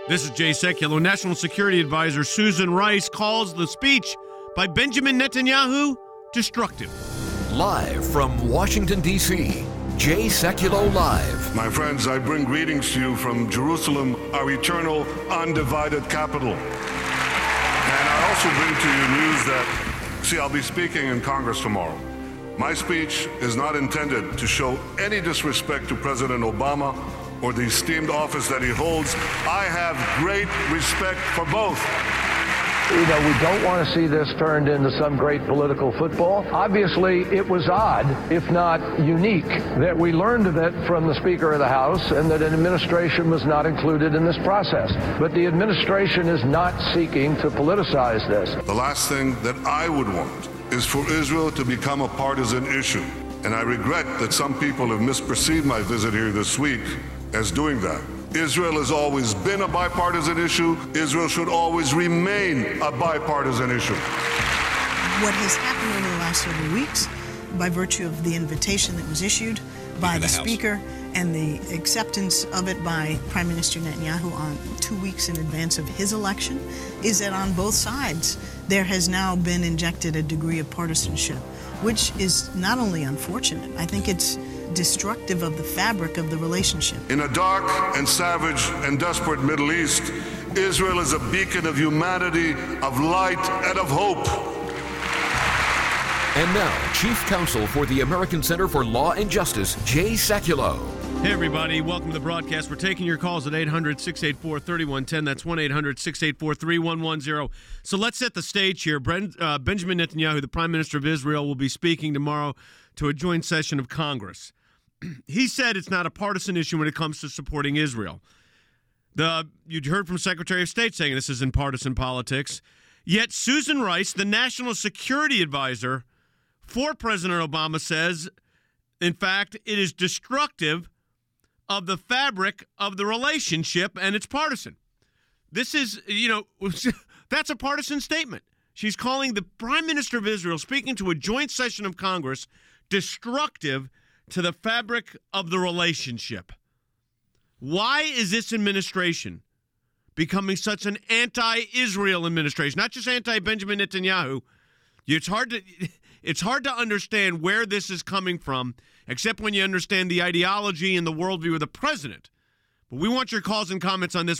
This is Jay Sekulow. National Security Advisor Susan Rice calls the speech by Benjamin Netanyahu destructive. Live from Washington, D.C., Jay Sekulow Live. My friends, I bring greetings to you from Jerusalem, our eternal, undivided capital. And I also bring to you news that, I'll be speaking in Congress tomorrow. My speech is not intended to show any disrespect to President Obama or the esteemed office that he holds. I have great respect for both. We don't want to see this turned into some great political football. Obviously, it was odd, if not unique, that we learned of it from the Speaker of the House and that an administration was not included in this process. But the administration is not seeking to politicize this. The last thing that I would want is for Israel to become a partisan issue. And I regret that some people have misperceived my visit here this week as doing that. Israel has always been a bipartisan issue. Israel should always remain a bipartisan issue. What has happened over the last several weeks, by virtue of the invitation that was issued by the Speaker and the acceptance of it by Prime Minister Netanyahu on 2 weeks in advance of his election, is that on both sides there has now been injected a degree of partisanship, which is not only unfortunate, I think it's destructive of the fabric of the relationship. In a dark and savage and desperate Middle East, Israel is a beacon of humanity, of light, and of hope. And now, Chief Counsel for the American Center for Law and Justice, Jay Sekulow. Hey, everybody. Welcome to the broadcast. We're taking your calls at 800-684-3110. That's 1-800-684-3110. So let's set the stage here. Benjamin Netanyahu, the Prime Minister of Israel, will be speaking tomorrow to a joint session of Congress. He said it's not a partisan issue when it comes to supporting Israel. You'd heard from Secretary of State saying this isn't partisan politics. Yet Susan Rice, the National Security Advisor for President Obama, says, in fact, it is destructive of the fabric of the relationship and it's partisan. This is, that's a partisan statement. She's calling the Prime Minister of Israel, speaking to a joint session of Congress, destructive to the fabric of the relationship. Why is this administration becoming such an anti-Israel administration? Not just anti-Benjamin Netanyahu. It's hard to understand where this is coming from, except when you understand the ideology and the worldview of the president. But we want your calls and comments on this,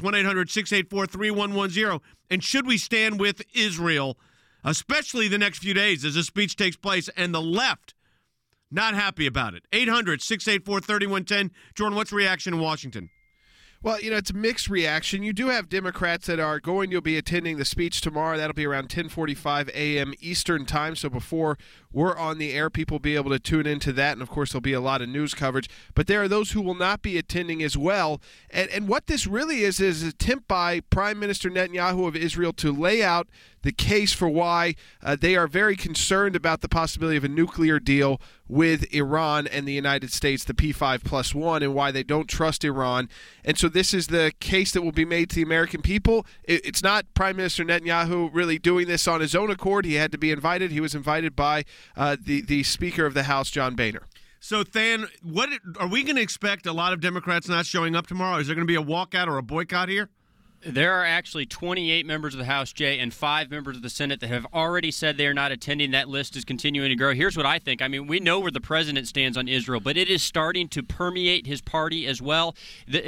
1-800-684-3110. And should we stand with Israel, especially the next few days as this speech takes place, and the left not happy about it? 800-684-3110. Jordan, what's the reaction in Washington? Well, it's a mixed reaction. You do have Democrats that are going to be attending the speech tomorrow. That'll be around 10:45 a.m. Eastern time. So before we're on the air, people will be able to tune into that. And, of course, there'll be a lot of news coverage. But there are those who will not be attending as well. And what this really is an attempt by Prime Minister Netanyahu of Israel to lay out the case for why they are very concerned about the possibility of a nuclear deal with Iran and the United States, the P5+1, and why they don't trust Iran. And so this is the case that will be made to the American people. It's not Prime Minister Netanyahu really doing this on his own accord. He had to be invited. He was invited by the Speaker of the House, John Boehner. So, Than, what are we going to expect a lot of Democrats not showing up tomorrow? Is there going to be a walkout or a boycott here? There are actually 28 members of the House, Jay, and 5 members of the Senate that have already said they are not attending. That list is continuing to grow. Here's what I think. I mean, we know where the president stands on Israel, but it is starting to permeate his party as well.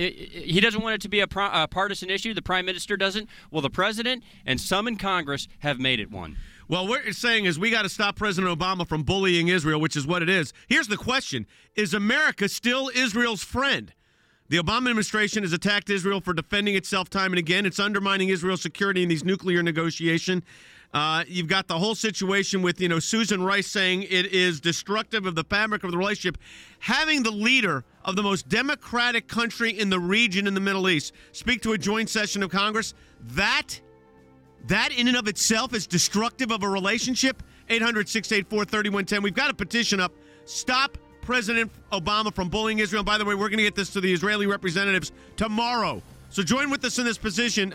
He doesn't want it to be a partisan issue. The prime minister doesn't. Well, the president and some in Congress have made it one. Well, what you're saying is we got to stop President Obama from bullying Israel, which is what it is. Here's the question. Is America still Israel's friend? The Obama administration has attacked Israel for defending itself time and again. It's undermining Israel's security in these nuclear negotiations. You've got the whole situation with, Susan Rice saying it is destructive of the fabric of the relationship. Having the leader of the most democratic country in the region in the Middle East speak to a joint session of Congress, that in and of itself is destructive of a relationship. 800-684-3110. We've got a petition up. Stop President Obama from bullying Israel. And by the way, we're going to get this to the Israeli representatives tomorrow. So join with us in this petition,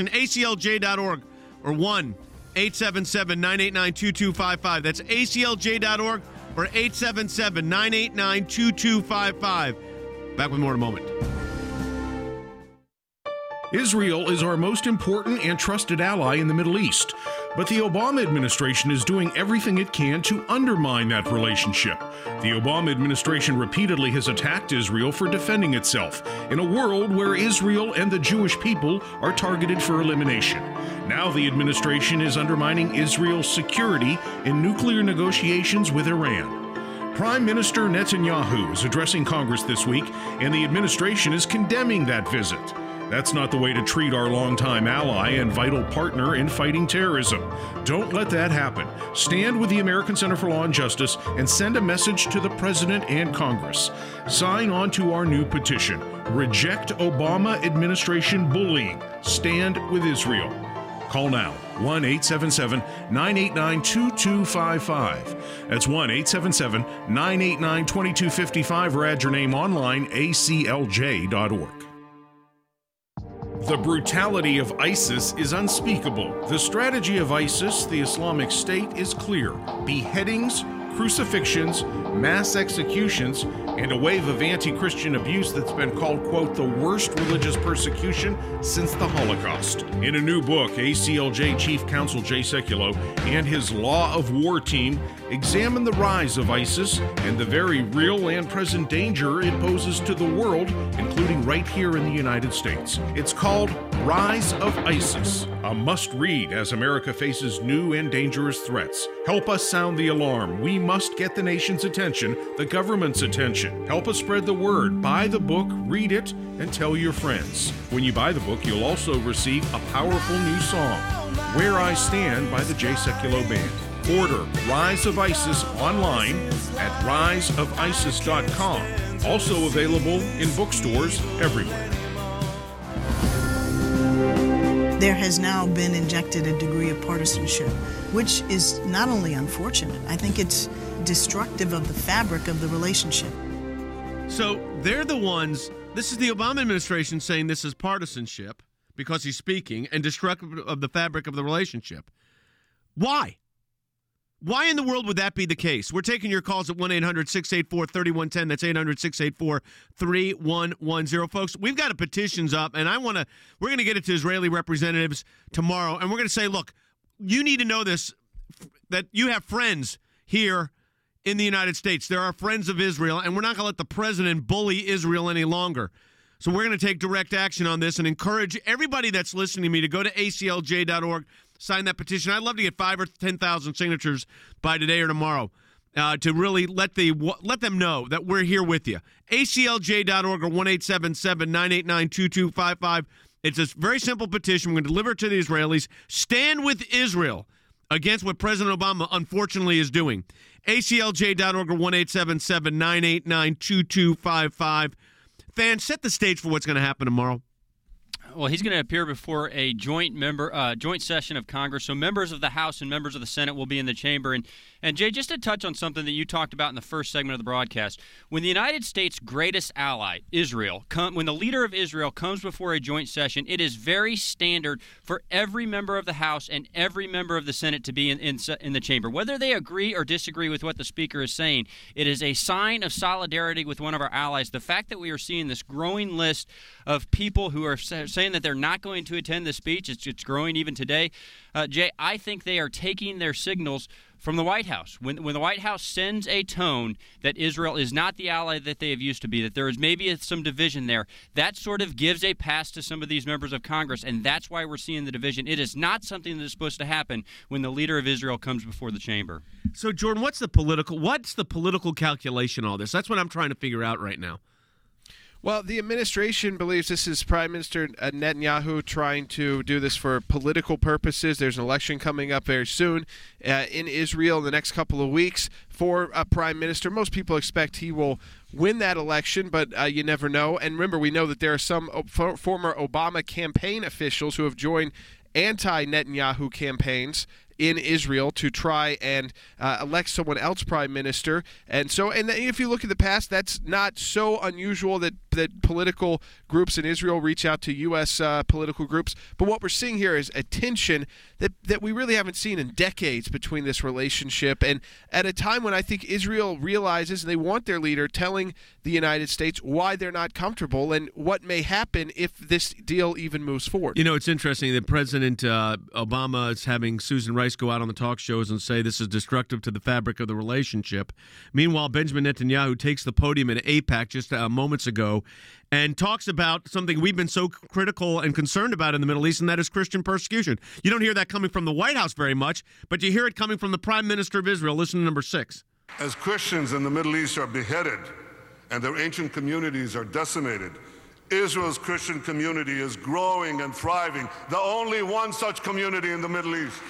aclj.org or 1-877-989-2255. That's aclj.org or 877-989-2255. Back with more in a moment. Israel is our most important and trusted ally in the Middle East, but the Obama administration is doing everything it can to undermine that relationship. The Obama administration repeatedly has attacked Israel for defending itself in a world where Israel and the Jewish people are targeted for elimination. Now the administration is undermining Israel's security in nuclear negotiations with Iran. Prime Minister Netanyahu is addressing Congress this week, and the administration is condemning that visit. That's not the way to treat our longtime ally and vital partner in fighting terrorism. Don't let that happen. Stand with the American Center for Law and Justice and send a message to the President and Congress. Sign on to our new petition. Reject Obama administration bullying. Stand with Israel. Call now, 1-877-989-2255. That's 1-877-989-2255, or add your name online, aclj.org. The brutality of ISIS is unspeakable. The strategy of ISIS, the Islamic State, is clear. Beheadings, crucifixions, mass executions, and a wave of anti-Christian abuse that's been called, quote, the worst religious persecution since the Holocaust. In a new book, ACLJ Chief Counsel Jay Sekulow and his Law of War team examine the rise of ISIS and the very real and present danger it poses to the world, including right here in the United States. It's called Rise of ISIS, a must-read as America faces new and dangerous threats. Help us sound the alarm. We must get the nation's attention, the government's attention. Help us spread the word. Buy the book, read it, and tell your friends. When you buy the book, you'll also receive a powerful new song, Where I Stand by the Jay Sekulow Band. Order Rise of ISIS online at riseofisis.com. Also available in bookstores everywhere. There has now been injected a degree of partisanship, which is not only unfortunate, I think it's destructive of the fabric of the relationship. So they're the ones, this is the Obama administration saying this is partisanship because he's speaking, and destructive of the fabric of the relationship. Why? Why in the world would that be the case? We're taking your calls at 1-800-684-3110. That's 800-684-3110. Folks, we've got petitions up, and we're going to get it to Israeli representatives tomorrow, and we're going to say, look, you need to know this, that you have friends here in the United States. There are friends of Israel, and we're not going to let the president bully Israel any longer. So we're going to take direct action on this and encourage everybody that's listening to me to go to aclj.org, sign that petition. I'd love to get 5,000 or 10,000 signatures by today or tomorrow to really let them know that we're here with you. aclj.org or 1-877-989-2255. It's a very simple petition. We're going to deliver it to the Israelis. Stand with Israel against what President Obama unfortunately is doing. aclj.org or 1-877-989-2255. Fan, set the stage for what's going to happen tomorrow. Well, he's going to appear before a joint session of Congress. So members of the House and members of the Senate will be in the chamber. And Jay, just to touch on something that you talked about in the first segment of the broadcast, when the United States' greatest ally, Israel, when the leader of Israel comes before a joint session, it is very standard for every member of the House and every member of the Senate to be in the chamber. Whether they agree or disagree with what the Speaker is saying, it is a sign of solidarity with one of our allies. The fact that we are seeing this growing list of people who are saying that they're not going to attend the speech, it's growing even today. Jay, I think they are taking their signals from the White House. When the White House sends a tone that Israel is not the ally that they have used to be, that there is maybe some division there, that sort of gives a pass to some of these members of Congress, and that's why we're seeing the division. It is not something that is supposed to happen when the leader of Israel comes before the chamber. So, Jordan, what's the political calculation on all this? That's what I'm trying to figure out right now. Well, the administration believes this is Prime Minister Netanyahu trying to do this for political purposes. There's an election coming up very soon in Israel in the next couple of weeks for a prime minister. Most people expect he will win that election, but you never know. And remember, we know that there are some former Obama campaign officials who have joined anti-Netanyahu campaigns in Israel to try and elect someone else prime minister. And if you look at the past, that's not so unusual that political groups in Israel reach out to U.S. Political groups. But what we're seeing here is a tension that we really haven't seen in decades between this relationship. And at a time when I think Israel realizes they want their leader telling the United States why they're not comfortable and what may happen if this deal even moves forward. You know, it's interesting that President Obama is having Susan Rice go out on the talk shows and say this is destructive to the fabric of the relationship. Meanwhile, Benjamin Netanyahu takes the podium in AIPAC just moments ago and talks about something we've been so critical and concerned about in the Middle East, and that is Christian persecution. You don't hear that coming from the White House very much, but you hear it coming from the Prime Minister of Israel. Listen to number 6. As Christians in the Middle East are beheaded and their ancient communities are decimated, Israel's Christian community is growing and thriving, the only one such community in the Middle East.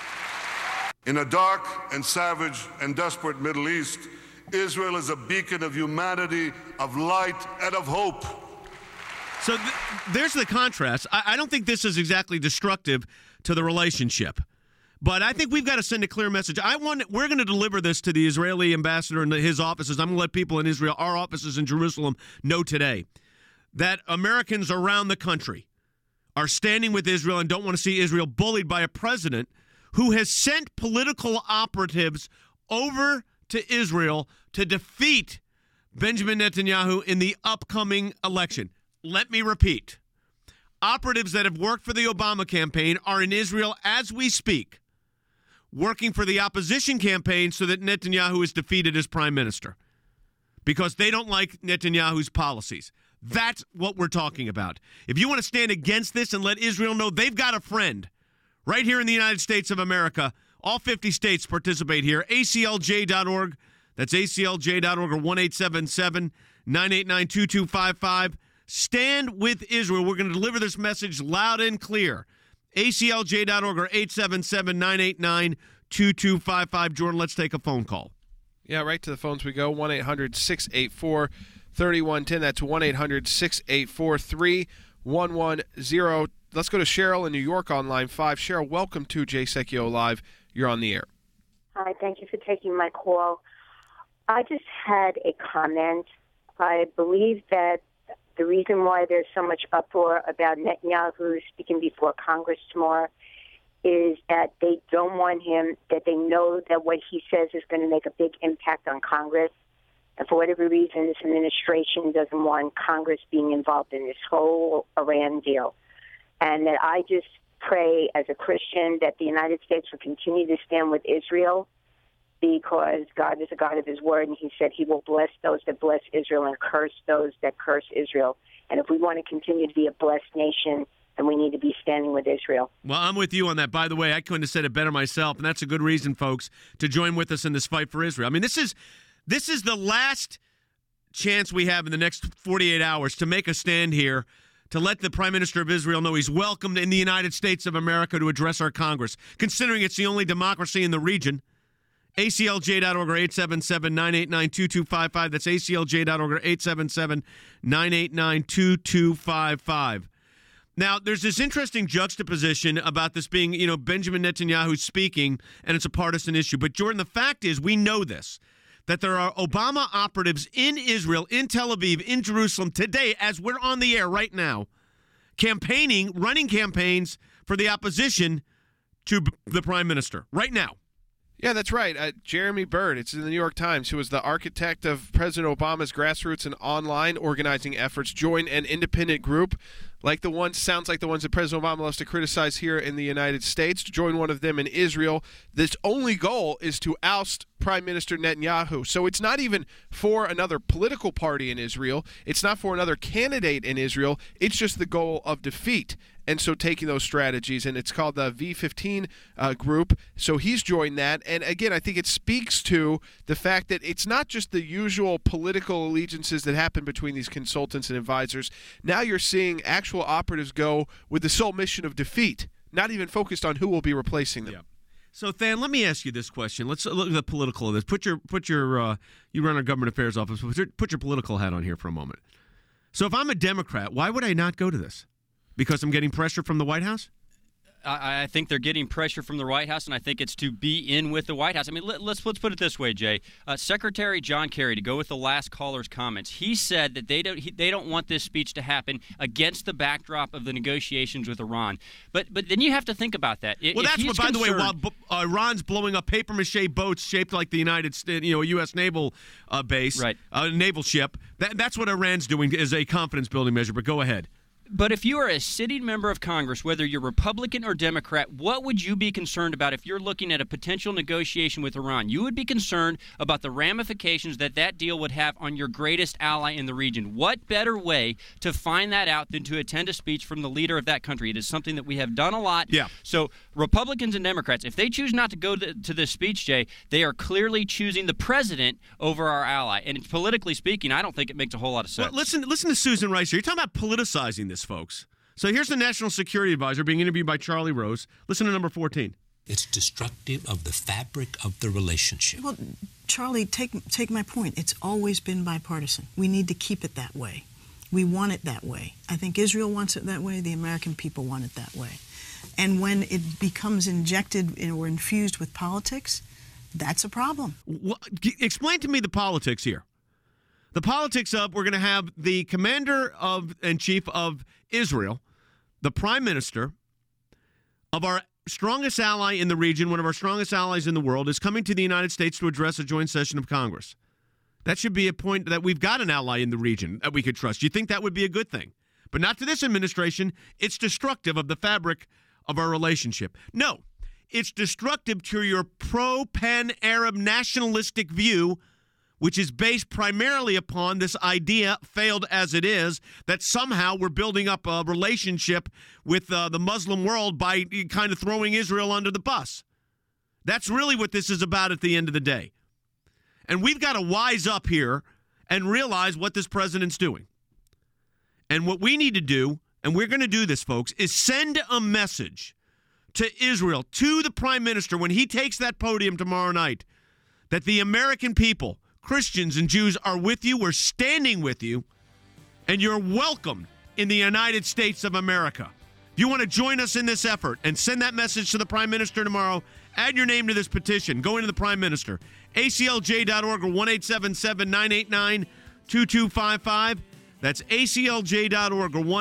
In a dark and savage and desperate Middle East, Israel is a beacon of humanity, of light, and of hope. So there's the contrast. I don't think this is exactly destructive to the relationship, but I think we've got to send a clear message. We're going to deliver this to the Israeli ambassador and his offices. I'm going to let people in Israel, our offices in Jerusalem, know today that Americans around the country are standing with Israel and don't want to see Israel bullied by a president who has sent political operatives over to Israel to defeat Benjamin Netanyahu in the upcoming election. Let me repeat. Operatives that have worked for the Obama campaign are in Israel as we speak, working for the opposition campaign so that Netanyahu is defeated as prime minister because they don't like Netanyahu's policies. That's what we're talking about. If you want to stand against this and let Israel know they've got a friend right here in the United States of America, all 50 states participate here. ACLJ.org. That's ACLJ.org or 1-877-989-2255. Stand with Israel. We're going to deliver this message loud and clear. ACLJ.org or 877-989-2255. Jordan, let's take a phone call. Yeah, right to the phones we go. 1-800-684-3110. That's 1-800-684-3110. Let's go to Cheryl in New York on line 5. Cheryl, welcome to Jay Secchio Live. You're on the air. Hi, thank you for taking my call. I just had a comment. I believe that the reason why there's so much uproar about Netanyahu speaking before Congress tomorrow is that they don't want him, that they know that what he says is going to make a big impact on Congress. And for whatever reason, this administration doesn't want Congress being involved in this whole Iran deal. And that I just pray as a Christian that the United States will continue to stand with Israel because God is a God of his word, and he said he will bless those that bless Israel and curse those that curse Israel. And if we want to continue to be a blessed nation, then we need to be standing with Israel. Well, I'm with you on that. By the way, I couldn't have said it better myself, and that's a good reason, folks, to join with us in this fight for Israel. I mean, this is the last chance we have in the next 48 hours to make a stand here, to let the Prime Minister of Israel know he's welcomed in the United States of America to address our Congress, considering it's the only democracy in the region. ACLJ.org or 877-989-2255. That's ACLJ.org or 877-989-2255. Now, there's this interesting juxtaposition about this being, Benjamin Netanyahu speaking, and it's a partisan issue. But, Jordan, the fact is, we know this, that there are Obama operatives in Israel, in Tel Aviv, in Jerusalem today, as we're on the air right now, running campaigns for the opposition to the prime minister right now. Yeah, that's right. Jeremy Bird, it's in the New York Times, who was the architect of President Obama's grassroots and online organizing efforts, joined an independent group sounds like the ones that President Obama loves to criticize here in the United States, to join one of them in Israel. This only goal is to oust Prime Minister Netanyahu. So it's not even for another political party in Israel. It's not for another candidate in Israel. It's just the goal of defeat. And so taking those strategies, and it's called the V15 group. So he's joined that. And again, I think it speaks to the fact that it's not just the usual political allegiances that happen between these consultants and advisors. Now you're seeing actual operatives go with the sole mission of defeat, not even focused on who will be replacing them. Yeah. So, Than, let me ask you this question. Let's look at the political of this. Put your you run our government affairs office. Put your political hat on here for a moment. So if I'm a Democrat, why would I not go to this? Because I'm getting pressure from the White House? I think they're getting pressure from the White House, and I think it's to be in with the White House. I mean, let's put it this way, Jay. Secretary John Kerry, to go with the last caller's comments, he said that they don't want this speech to happen against the backdrop of the negotiations with Iran. But then you have to think about that. Well, that's what, by the way, while Iran's blowing up papier-mâché boats shaped like the United States, a U.S. naval base, right. Naval ship. That's what Iran's doing as a confidence-building measure. But go ahead. But if you are a sitting member of Congress, whether you're Republican or Democrat, what would you be concerned about if you're looking at a potential negotiation with Iran? You would be concerned about the ramifications that deal would have on your greatest ally in the region. What better way to find that out than to attend a speech from the leader of that country? It is something that we have done a lot. Yeah. So Republicans and Democrats, if they choose not to go to this speech, Jay, they are clearly choosing the president over our ally. And politically speaking, I don't think it makes a whole lot of sense. Well, listen to Susan Rice here. You're talking about politicizing this, folks. So here's the National Security Advisor being interviewed by Charlie Rose. Listen to number 14. It's destructive of the fabric of the relationship. Well, Charlie, take my point. It's always been bipartisan. We need to keep it that way. We want it that way. I think Israel wants it that way. The American people want it that way. And when it becomes injected or infused with politics, that's a problem. Well, explain to me the politics here. The politics of we're going to have the commander-in-chief of Israel, the prime minister of our strongest ally in the region, one of our strongest allies in the world, is coming to the United States to address a joint session of Congress. That should be a point that we've got an ally in the region that we could trust. You think that would be a good thing? But not to this administration. It's destructive of the fabric of our relationship. No, it's destructive to your pro-pan-Arab nationalistic view, which is based primarily upon this idea, failed as it is, that somehow we're building up a relationship with the Muslim world by kind of throwing Israel under the bus. That's really what this is about at the end of the day. And we've got to wise up here and realize what this president's doing. And what we need to do, and we're going to do this, folks, is send a message to Israel, to the prime minister, when he takes that podium tomorrow night, that the American people, Christians and Jews, are with you. We're standing with you, and you're welcome in the United States of America. If you want to join us in this effort and send that message to the Prime Minister tomorrow, add your name to this petition. Go into the Prime Minister. ACLJ.org or 1-877-989-2255. That's ACLJ.org or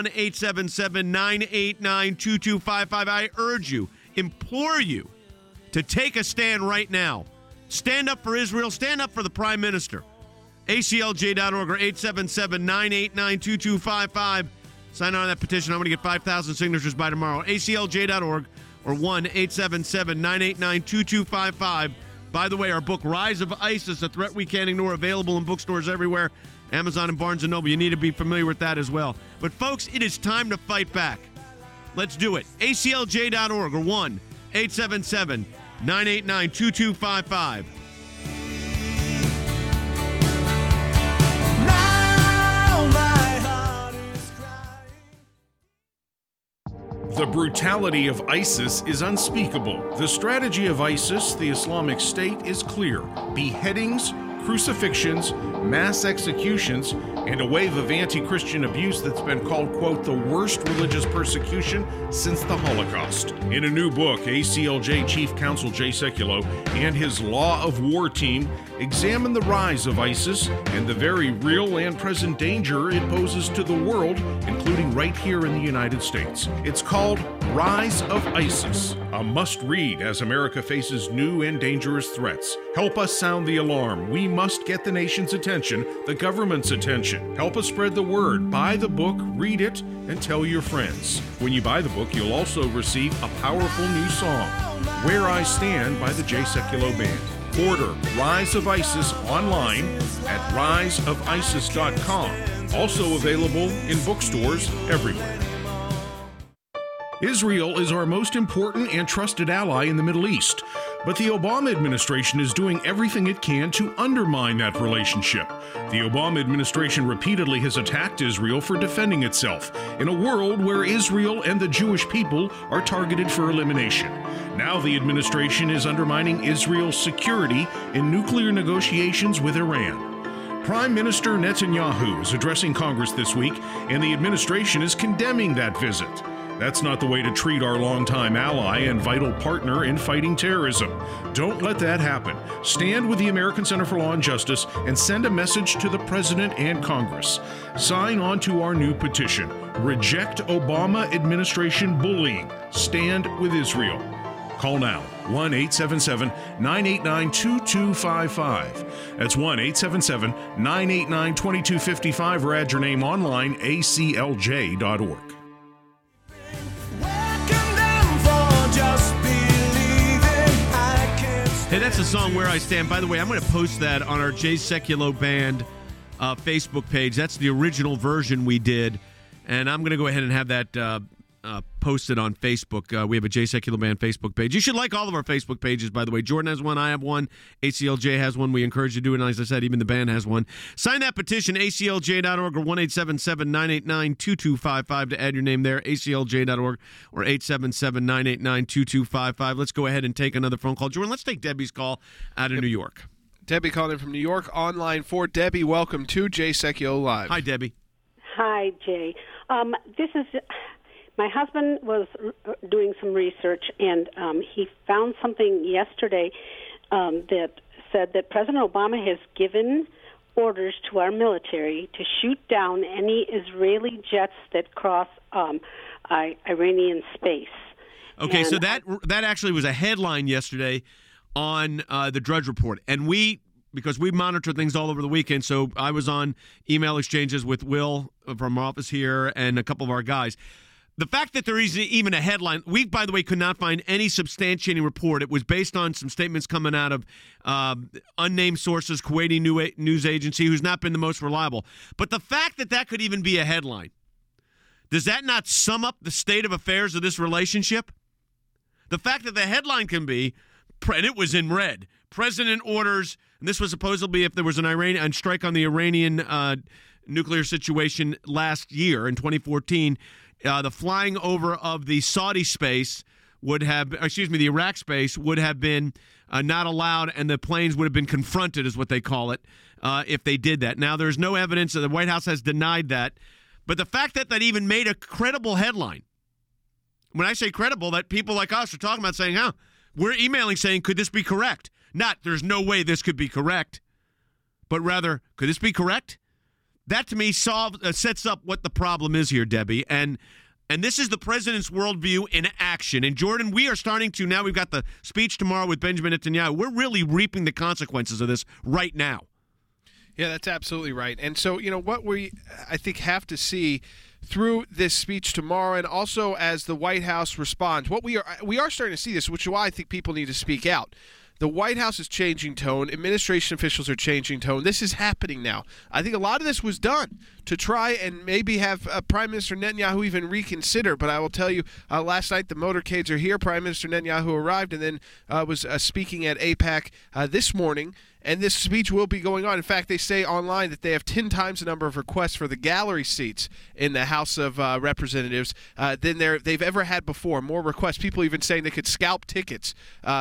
1-877-989-2255. I urge you, implore you to take a stand right now. Stand up for Israel. Stand up for the Prime Minister. ACLJ.org or 877-989-2255. Sign on that petition. I'm going to get 5,000 signatures by tomorrow. ACLJ.org or 1-877-989-2255. By the way, our book, Rise of ISIS, A Threat We Can't Ignore, available in bookstores everywhere. Amazon and Barnes & Noble. You need to be familiar with that as well. But, folks, it is time to fight Let's do it. ACLJ.org or 1-877-989-2255. The brutality of ISIS is unspeakable. The strategy of ISIS, the Islamic State, is clear. Beheadings, crucifixions, mass executions, and a wave of anti-Christian abuse that's been called, quote, the worst religious persecution since the Holocaust. In a new book, ACLJ Chief Counsel Jay Sekulow and his Law of War team examine the rise of ISIS and the very real and present danger it poses to the world, including right here in the United States. It's called Rise of ISIS, a must-read as America faces new and dangerous threats. Help us sound the alarm. We must get the nation's attention, the government's attention. Help us spread the word. Buy the book, read it, and tell your friends. When you buy the book, you'll also receive a powerful new song, Where I Stand by the Jay Sekulow Band. Order Rise of ISIS online at riseofisis.com. Also available in bookstores everywhere. Israel is our most important and trusted ally in the Middle East, but the Obama administration is doing everything it can to undermine that relationship. The Obama administration repeatedly has attacked Israel for defending itself in a world where Israel and the Jewish people are targeted for elimination. Now the administration is undermining Israel's security in nuclear negotiations with Iran. Prime Minister Netanyahu is addressing Congress this week, and the administration is condemning that visit. That's not the way to treat our longtime ally and vital partner in fighting terrorism. Don't let that happen. Stand with the American Center for Law and Justice and send a message to the President and Congress. Sign on to our new petition. Reject Obama administration bullying. Stand with Israel. Call now, 1-877-989-2255. That's 1-877-989-2255, or add your name online, aclj.org. Hey, that's the song Where I Stand. By the way, I'm going to post that on our Jay Sekulow Band Facebook page. That's the original version we did, and I'm going to go ahead and have that posted on Facebook. We have a Jay Sekulow Band Facebook page. You should like all of our Facebook pages, by the way. Jordan has one, I have one, ACLJ has one. We encourage you to do it, and as I said, even the band has one. Sign that petition, aclj.org or 1-877-989-2255 to add your name there, aclj.org or 877-989-2255. Let's go ahead and take another phone call. Jordan, let's take Debbie's call out of New York. Debbie calling in from New York, online for Debbie. Welcome to Jay Sekulow Live. Hi, Debbie. Hi, Jay. This is... My husband was doing some research, and he found something yesterday that said that President Obama has given orders to our military to shoot down any Israeli jets that cross Iranian space. Okay, so that actually was a headline yesterday on the Drudge Report, and because we monitor things all over the weekend, so I was on email exchanges with Will from our office here and a couple of our guys. The fact that there isn't even a headline, we, by the way, could not find any substantiating report. It was based on some statements coming out of unnamed sources, Kuwaiti news agency, who's not been the most reliable. But the fact that that could even be a headline, does that not sum up the state of affairs of this relationship? The fact that the headline can be, and it was in red, President orders, and this was supposedly if there was an strike on the Iranian nuclear situation last year in 2014, the flying over of the Saudi space the Iraq space would have been not allowed, and the planes would have been confronted, is what they call it, if they did that. Now, there's no evidence that the White House has denied that, but the fact that even made a credible headline, when I say credible, that people like us are talking about saying, we're emailing saying, could this be correct? Not, there's no way this could be correct, but rather, could this be correct? That, to me, sets up what the problem is here, Debbie. And this is the president's worldview in action. And, Jordan, we are starting to, now we've got the speech tomorrow with Benjamin Netanyahu. We're really reaping the consequences of this right now. Yeah, that's absolutely right. And so, what I think, have to see through this speech tomorrow, and also as the White House responds, we are starting to see this, which is why I think people need to speak out. The White House is changing tone. Administration officials are changing tone. This is happening now. I think a lot of this was done to try and maybe have Prime Minister Netanyahu even reconsider. But I will tell you, last night the motorcades are here. Prime Minister Netanyahu arrived and then was speaking at AIPAC this morning. And this speech will be going on. In fact, they say online that they have 10 times the number of requests for the gallery seats in the House of Representatives than they've ever had before. More requests. People even saying they could scalp tickets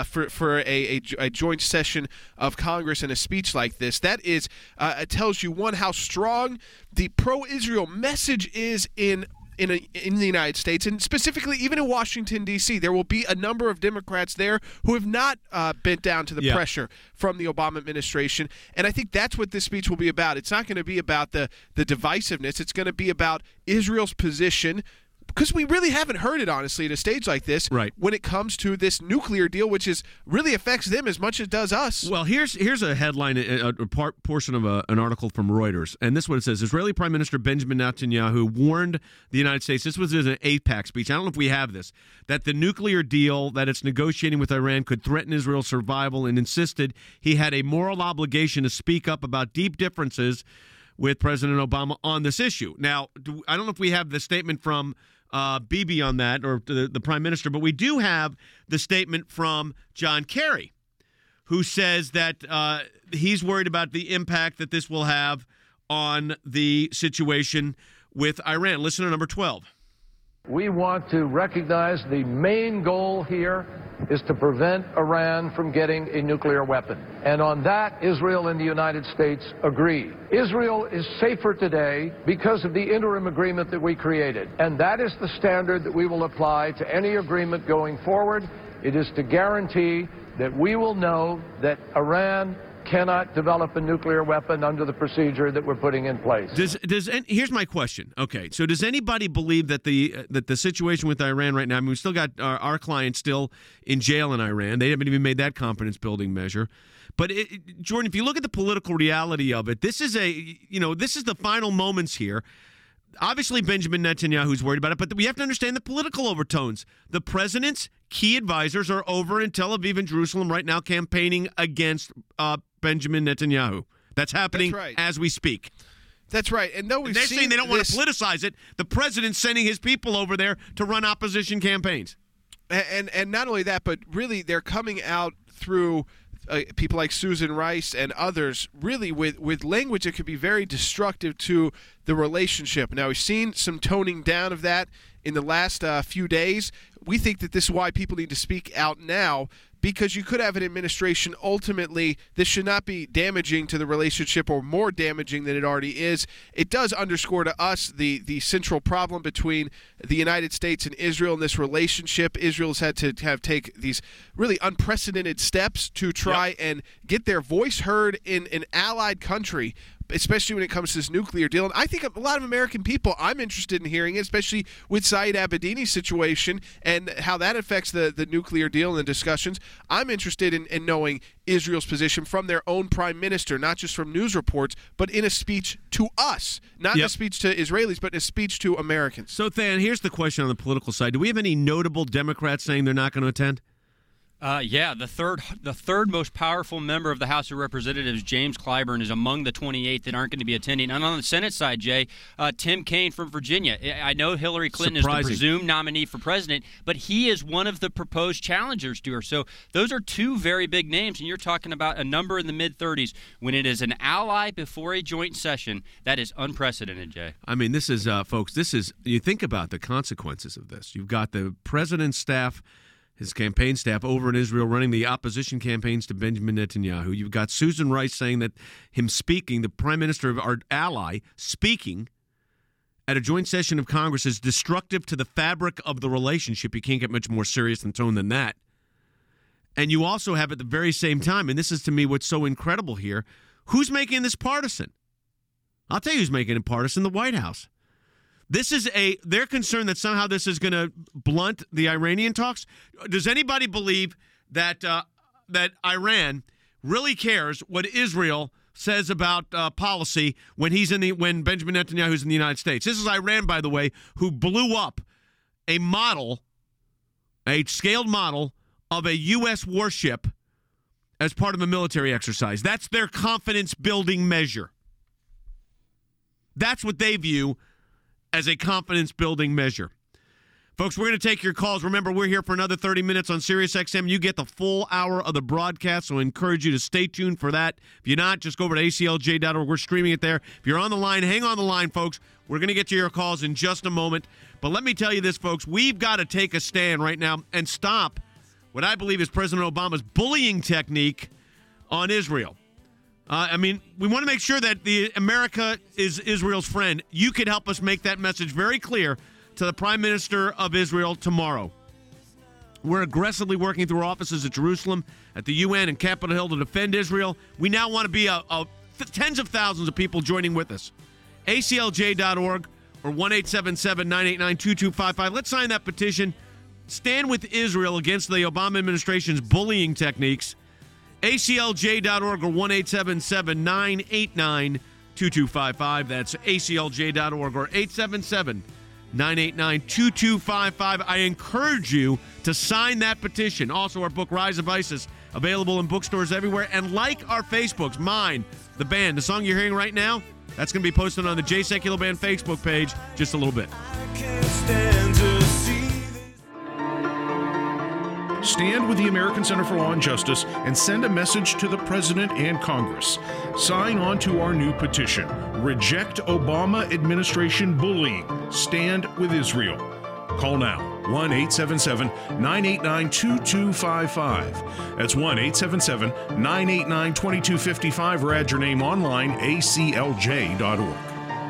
for a joint session of Congress and a speech like this. That is, it tells you, one, how strong the pro-Israel message is in the United States, and specifically even in Washington, D.C. There will be a number of Democrats there who have not bent down to the pressure from the Obama administration, and I think that's what this speech will be about. It's not going to be about the divisiveness. It's going to be about Israel's position, because we really haven't heard it, honestly, at a stage like this, right, when it comes to this nuclear deal, which really affects them as much as it does us. Well, here's a headline, a portion of an article from Reuters, and this is what it says. Israeli Prime Minister Benjamin Netanyahu warned the United States, this was in an AIPAC speech, I don't know if we have this, that the nuclear deal that it's negotiating with Iran could threaten Israel's survival, and insisted he had a moral obligation to speak up about deep differences with President Obama on this issue. Now, I don't know if we have the statement from Bibi on that, or the Prime Minister, but we do have the statement from John Kerry, who says that he's worried about the impact that this will have on the situation with Iran. Listen to number 12. We want to recognize the main goal here is to prevent Iran from getting a nuclear weapon. And on that, Israel and the United States agree. Israel is safer today because of the interim agreement that we created. And that is the standard that we will apply to any agreement going forward. It is to guarantee that we will know that Iran cannot develop a nuclear weapon under the procedure that we're putting in place. Here's my question. Okay, so does anybody believe that the situation with Iran right now? I mean, we still got our client still in jail in Iran. They haven't even made that confidence-building measure. But Jordan, if you look at the political reality of it, this is the final moments here. Obviously, Benjamin Netanyahu's worried about it, but we have to understand the political overtones. The president's key advisors are over in Tel Aviv and Jerusalem right now campaigning against Benjamin Netanyahu. That's happening as we speak. That's right. And though they're saying they don't want to politicize it, the president's sending his people over there to run opposition campaigns. And not only that, but really they're coming out through people like Susan Rice and others, really with language that could be very destructive to the relationship. Now, we've seen some toning down of that in the last few days. We think that this is why people need to speak out now, because you could have an administration, ultimately, this should not be damaging to the relationship or more damaging than it already is. It does underscore to us the central problem between the United States and Israel in this relationship. Israel has had to take these really unprecedented steps to try and get their voice heard in an allied country, especially when it comes to this nuclear deal. And I think a lot of American people, I'm interested in hearing it, especially with Saeed Abedini's situation and how that affects the nuclear deal and the discussions. I'm interested in knowing Israel's position from their own prime minister, not just from news reports, but in a speech to us, not in a speech to Israelis, but in a speech to Americans. So, Than, here's the question on the political side. Do we have any notable Democrats saying they're not going to attend? The third most powerful member of the House of Representatives, James Clyburn, is among the 28 that aren't going to be attending. And on the Senate side, Jay, Tim Kaine from Virginia. I know Hillary Clinton is the presumed nominee for president, but he is one of the proposed challengers to her. So those are two very big names, and you're talking about a number in the mid-30s. When it is an ally before a joint session, that is unprecedented, Jay. I mean, this is, folks, you think about the consequences of this. You've got the president's staff, his campaign staff over in Israel running the opposition campaigns to Benjamin Netanyahu. You've got Susan Rice saying that him speaking, the prime minister of our ally, speaking at a joint session of Congress is destructive to the fabric of the relationship. You can't get much more serious in tone than that. And you also have at the very same time, and this is to me what's so incredible here, who's making this partisan? I'll tell you who's making it partisan, the White House. They're concerned that somehow this is going to blunt the Iranian talks. Does anybody believe that that Iran really cares what Israel says about policy when Benjamin Netanyahu is in the United States? This is Iran, by the way, who blew up a scaled model of a U.S. warship as part of a military exercise. That's their confidence-building measure. That's what they view as a confidence-building measure. Folks, we're going to take your calls. Remember, we're here for another 30 minutes on SiriusXM. You get the full hour of the broadcast, so I encourage you to stay tuned for that. If you're not, just go over to aclj.org. We're streaming it there. If you're on the line, hang on the line, folks. We're going to get to your calls in just a moment. But let me tell you this, folks. We've got to take a stand right now and stop what I believe is President Obama's bullying technique on Israel. We want to make sure that America is Israel's friend. You could help us make that message very clear to the Prime Minister of Israel tomorrow. We're aggressively working through offices at Jerusalem, at the UN, and Capitol Hill to defend Israel. We now want to be tens of thousands of people joining with us. ACLJ.org or 1-877-989-2255. Let's sign that petition. Stand with Israel against the Obama administration's bullying techniques. ACLJ.org or 1-877-989-2255. That's ACLJ.org or 877-989-2255. I encourage you to sign that petition. Also, our book, Rise of ISIS, available in bookstores everywhere. And like our Facebooks, mine, the band, the song you're hearing right now, that's going to be posted on the Jay Sekulow Band Facebook page just a little bit. Stand with the American Center for Law and Justice and send a message to the President and Congress. Sign on to our new petition. Reject Obama administration bullying. Stand with Israel. Call now. 1-877-989-2255. That's 1-877-989-2255, or add your name online, aclj.org.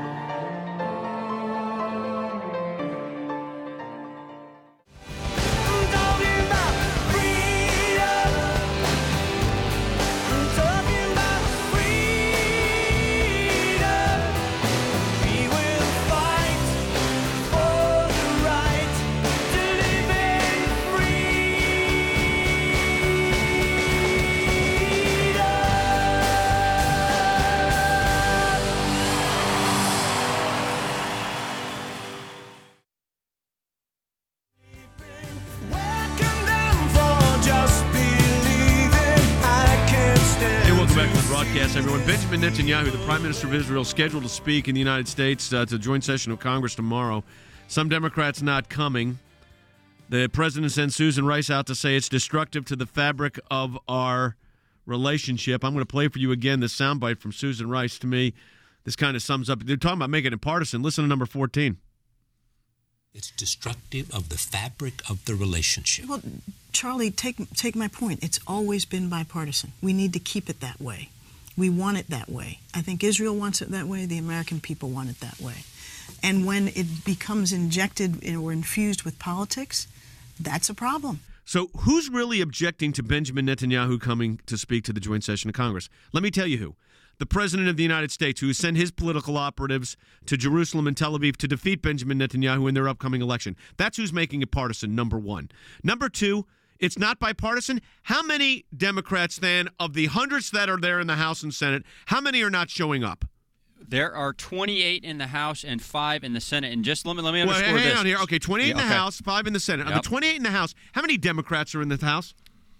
Everyone, Benjamin Netanyahu, the Prime Minister of Israel, scheduled to speak in the United States to a joint session of Congress tomorrow. Some Democrats not coming. The president sent Susan Rice out to say it's destructive to the fabric of our relationship. I'm going to play for you again this soundbite from Susan Rice. To me, this kind of sums up. They're talking about making it partisan. Listen to number 14. It's destructive of the fabric of the relationship. Well, Charlie, take my point. It's always been bipartisan. We need to keep it that way. We want it that way. I think Israel wants it that way. The American people want it that way. And when it becomes injected or infused with politics, that's a problem. So who's really objecting to Benjamin Netanyahu coming to speak to the joint session of Congress? Let me tell you who. The President of the United States, who sent his political operatives to Jerusalem and Tel Aviv to defeat Benjamin Netanyahu in their upcoming election. That's who's making it partisan, number one. Number two, it's not bipartisan. How many Democrats, then, of the hundreds that are there in the House and Senate, how many are not showing up? There are 28 in the House and 5 in the Senate. And just let me underscore this. Hang on here. Okay, 28 in the House, 5 in the Senate. Yep. Of the 28 in the House, how many Democrats are in the House?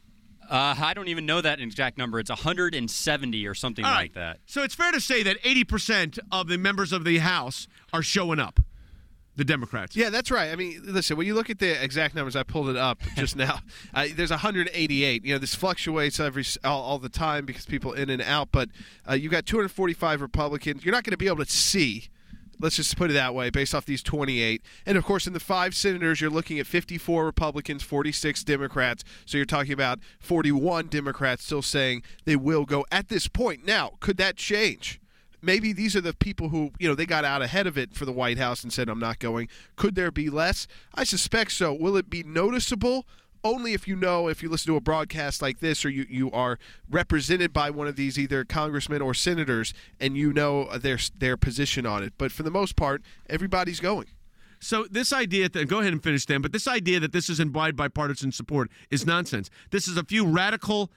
I don't even know that exact number. It's 170 or something like that. So it's fair to say that 80% of the members of the House are showing up. The Democrats. Yeah, that's right. I mean, listen, when you look at the exact numbers, I pulled it up just now. There's 188. You know, this fluctuates all the time because people in and out. But you got 245 Republicans. You're not going to be able to see. Let's just put it that way, based off these 28. And, of course, in the 5 senators, you're looking at 54 Republicans, 46 Democrats. So you're talking about 41 Democrats still saying they will go at this point. Now, could that change? Maybe these are the people who, they got out ahead of it for the White House and said, I'm not going. Could there be less? I suspect so. Will it be noticeable? Only if you listen to a broadcast like this, or you are represented by one of these either congressmen or senators, and you know their position on it. But for the most part, everybody's going. So this idea that, go ahead and finish, Dan, but this idea that this is in wide bipartisan support is nonsense. This is a few radical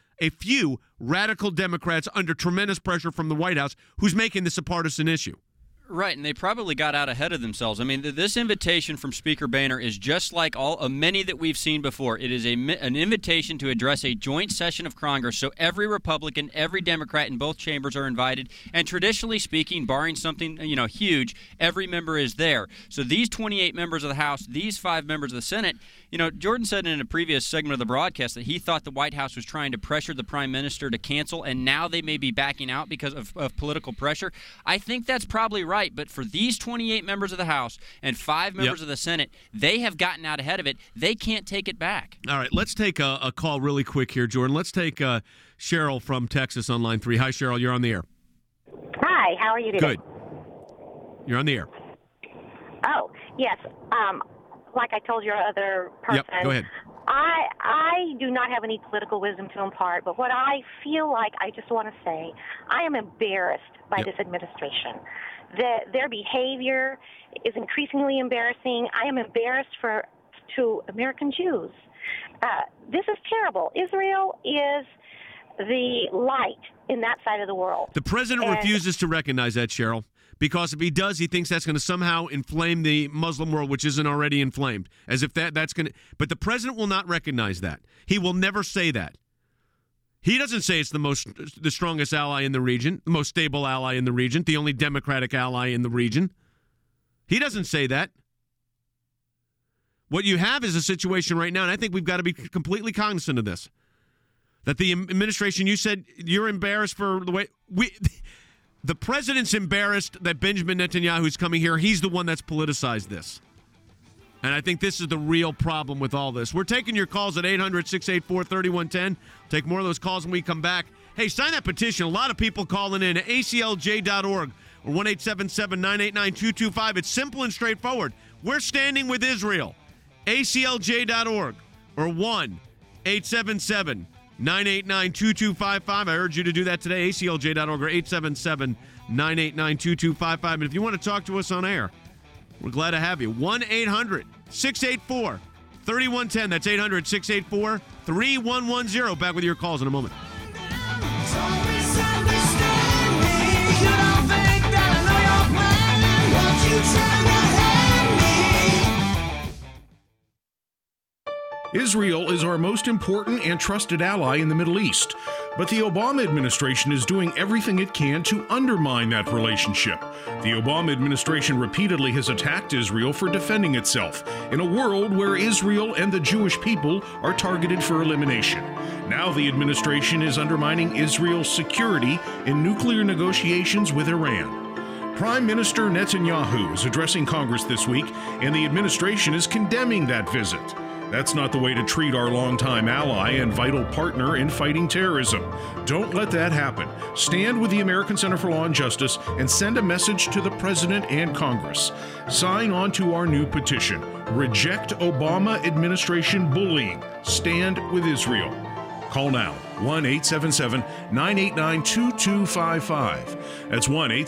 Democrats under tremendous pressure from the White House who's making this a partisan issue. Right, and they probably got out ahead of themselves. I mean, this invitation from Speaker Boehner is just like many that we've seen before. It is an invitation to address a joint session of Congress, so every Republican, every Democrat in both chambers are invited. And traditionally speaking, barring something huge, every member is there. So these 28 members of the House, these 5 members of the Senate, Jordan said in a previous segment of the broadcast that he thought the White House was trying to pressure the Prime Minister to cancel, and now they may be backing out because of political pressure. I think that's probably right. But for these 28 members of the House and 5 members of the Senate, they have gotten out ahead of it. They can't take it back. All right, let's take a call really quick here, Jordan. Let's take Cheryl from Texas on line 3. Hi, Cheryl. You're on the air. Hi. How are you today? Good. You're on the air. Oh, yes. Like I told your other person. Yep, go ahead. I do not have any political wisdom to impart, but what I feel like I just want to say, I am embarrassed by this administration. Their behavior is increasingly embarrassing. I am embarrassed to American Jews. This is terrible. Israel is the light in that side of the world. The president refuses to recognize that, Cheryl, because if he does, he thinks that's going to somehow inflame the Muslim world, which isn't already inflamed, as if that's going to. But the president will not recognize that. He will never say that. He doesn't say it's the strongest ally in the region, the most stable ally in the region, the only democratic ally in the region. He doesn't say that. What you have is a situation right now, and I think we've got to be completely cognizant of this, that the administration, you said you're embarrassed for the way the president's embarrassed that Benjamin Netanyahu is coming here. He's the one that's politicized this. And I think this is the real problem with all this. We're taking your calls at 800-684-3110. Take more of those calls when we come back. Hey, sign that petition. A lot of people calling in at aclj.org or 1-877-989-2225. It's simple and straightforward. We're standing with Israel. aclj.org or 1-877-989-2255. I urge you to do that today. aclj.org or 877-989-2255. And if you want to talk to us on air, we're glad to have you. 1-800-684-3110. That's 800-684-3110. Back with your calls in a moment. Israel is our most important and trusted ally in the Middle East, but the Obama administration is doing everything it can to undermine that relationship. The Obama administration repeatedly has attacked Israel for defending itself in a world where Israel and the Jewish people are targeted for elimination. Now the administration is undermining Israel's security in nuclear negotiations with Iran. Prime Minister Netanyahu is addressing Congress this week, and the administration is condemning that visit. That's not the way to treat our longtime ally and vital partner in fighting terrorism. Don't let that happen. Stand with the American Center for Law and Justice and send a message to the President and Congress. Sign on to our new petition. Reject Obama administration bullying. Stand with Israel. Call now. 1-877-989-2255. That's